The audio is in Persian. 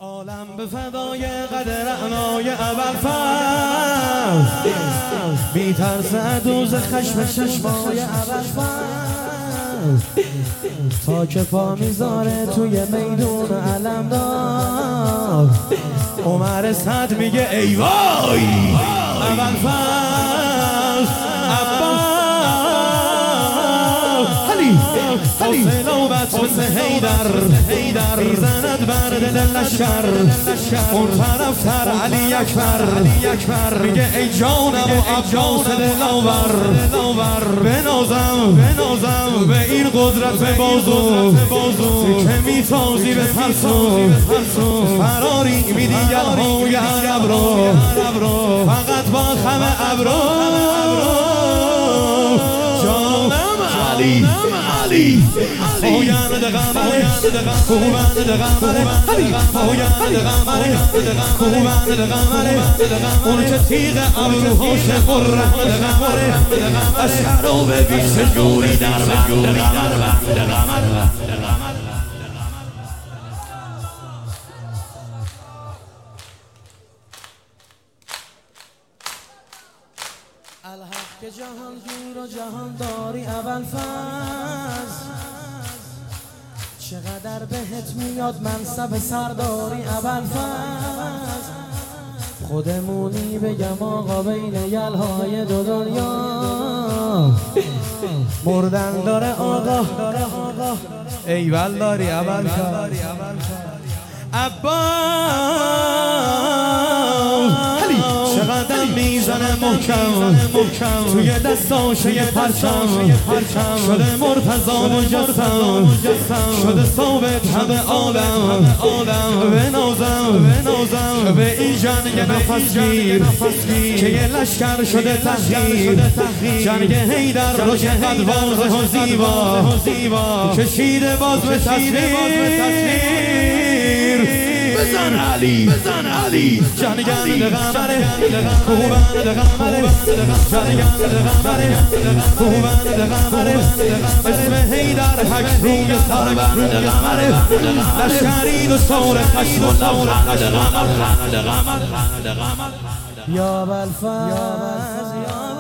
عالم به فدای قدر اعنای ابوالفضل میترسد دوز خشم چشمای ابوالفضل تا که پا میذاره توی میدون علمدار عمر صد میگه ای وای ابوالفضل حسین نوبت مثل حیدر میزند بر دل لشکر اون طرف تر علی اکبر میگه ای جانم و عباس دلاور بنازم به این قدرت بازو که میتازی به ترسو فراری میدی گلهای عرب رو فقط با خم ابرو جانم علی پایان دقمره خوبان دقمره خوبان دقمره اون که تیغ ابروهاش قرم دقمره اشعر رو به بیش جوری در دقمره الحق که جهانگیر و جهانداری ابوالفضل چقدر بهت میاد منصب سرداری ابوالفضل خودمونی بگم آقا بین یلهای دو دنیا مردن داره آقا ایول داری ابوالفضل چقدر میزنه محکم توی دستاش یه پرچم شده مرتضا مجسم شده ثابت همه عالم بنازم به این جنگ نفسگیر که یه لشکر شده تحقیر جنگ حیدر رو چقدر واضح و زیبا کشیده باز به تصویر بزن علی جنگنده قمره خوبنده قمره جنگنده قمره خوبنده قمره اسم حیدر حک روی سربنده قمره لشکری دستور خشم و نورنده قمر یا ابوالفضل